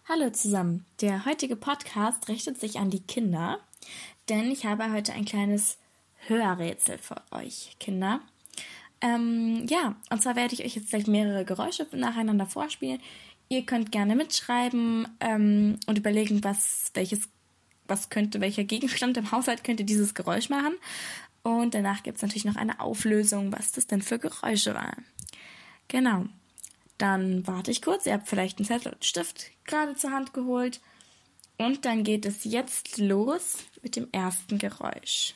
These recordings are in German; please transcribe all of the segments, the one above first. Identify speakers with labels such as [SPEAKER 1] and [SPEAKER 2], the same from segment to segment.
[SPEAKER 1] Hallo zusammen, der heutige Podcast richtet sich an die Kinder, denn ich habe heute ein kleines Hörrätsel für euch, Kinder. Und zwar werde ich euch jetzt gleich mehrere Geräusche nacheinander vorspielen. Ihr könnt gerne mitschreiben und überlegen, welcher Gegenstand im Haushalt könnte dieses Geräusch machen. Und danach gibt es natürlich noch eine Auflösung, was das denn für Geräusche waren. Genau. Dann warte ich kurz, ihr habt vielleicht einen Zettel und Stift gerade zur Hand geholt. Und dann geht es jetzt los mit dem ersten Geräusch.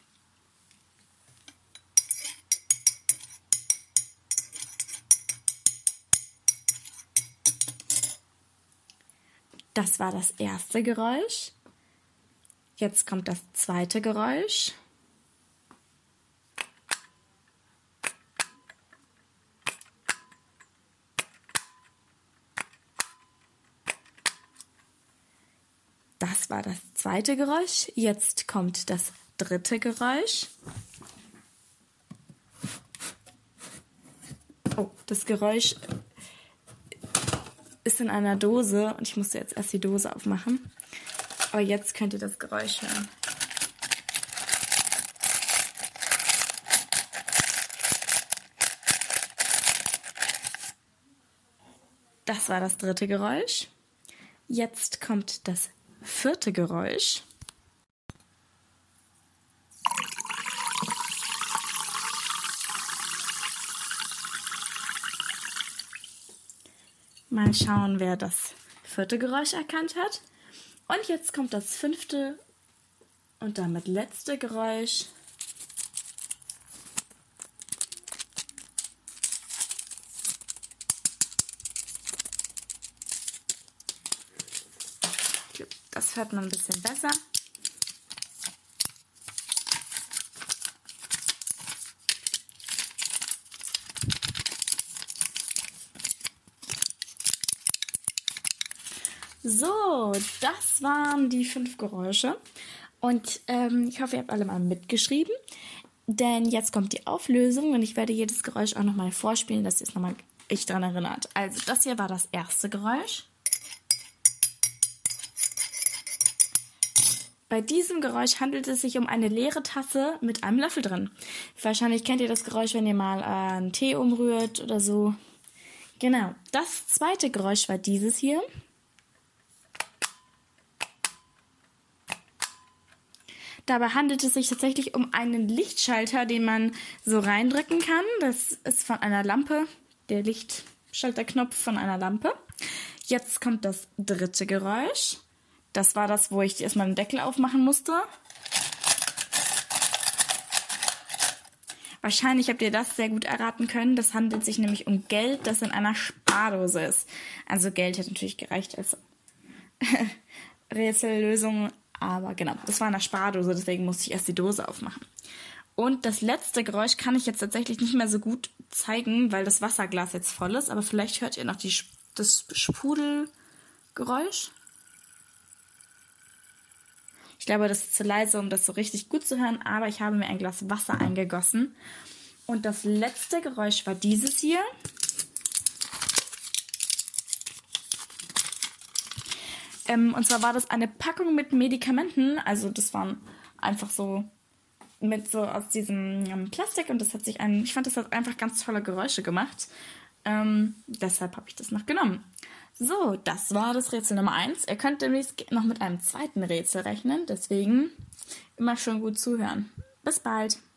[SPEAKER 1] Das war das erste Geräusch. Jetzt kommt das zweite Geräusch. Das war das zweite Geräusch. Jetzt kommt das dritte Geräusch. Oh, das Geräusch ist in einer Dose und ich musste jetzt erst die Dose aufmachen. Aber jetzt könnt ihr das Geräusch hören. Das war das dritte Geräusch. Jetzt kommt das vierte Geräusch. Mal schauen, wer das vierte Geräusch erkannt hat. Und jetzt kommt das fünfte und damit letzte Geräusch. Das hört man ein bisschen besser. So, das waren die 5 Geräusche. Und ich hoffe, ihr habt alle mal mitgeschrieben. Denn jetzt kommt die Auflösung und ich werde jedes Geräusch auch nochmal vorspielen, dass ihr es nochmal daran erinnert. Also, das hier war das erste Geräusch. Bei diesem Geräusch handelt es sich um eine leere Tasse mit einem Löffel drin. Wahrscheinlich kennt ihr das Geräusch, wenn ihr mal einen Tee umrührt oder so. Genau. Das zweite Geräusch war dieses hier. Dabei handelt es sich tatsächlich um einen Lichtschalter, den man so reindrücken kann. Das ist von einer Lampe, der Lichtschalterknopf von einer Lampe. Jetzt kommt das dritte Geräusch. Das war das, wo ich erstmal den Deckel aufmachen musste. Wahrscheinlich habt ihr das sehr gut erraten können. Das handelt sich nämlich um Geld, das in einer Spardose ist. Also Geld hätte natürlich gereicht als Rätsellösung. Aber genau, das war in einer Spardose, deswegen musste ich erst die Dose aufmachen. Und das letzte Geräusch kann ich jetzt tatsächlich nicht mehr so gut zeigen, weil das Wasserglas jetzt voll ist. Aber vielleicht hört ihr noch das Sprudelgeräusch. Ich glaube, das ist zu leise, um das so richtig gut zu hören, aber ich habe mir ein Glas Wasser eingegossen. Und das letzte Geräusch war dieses hier. Und zwar war das eine Packung mit Medikamenten. Also das waren einfach so aus diesem Plastik. Und ich fand, das hat einfach ganz tolle Geräusche gemacht. Deshalb habe ich das noch genommen. So, das war das Rätsel Nummer 1. Ihr könnt demnächst noch mit einem zweiten Rätsel rechnen, deswegen immer schon gut zuhören. Bis bald!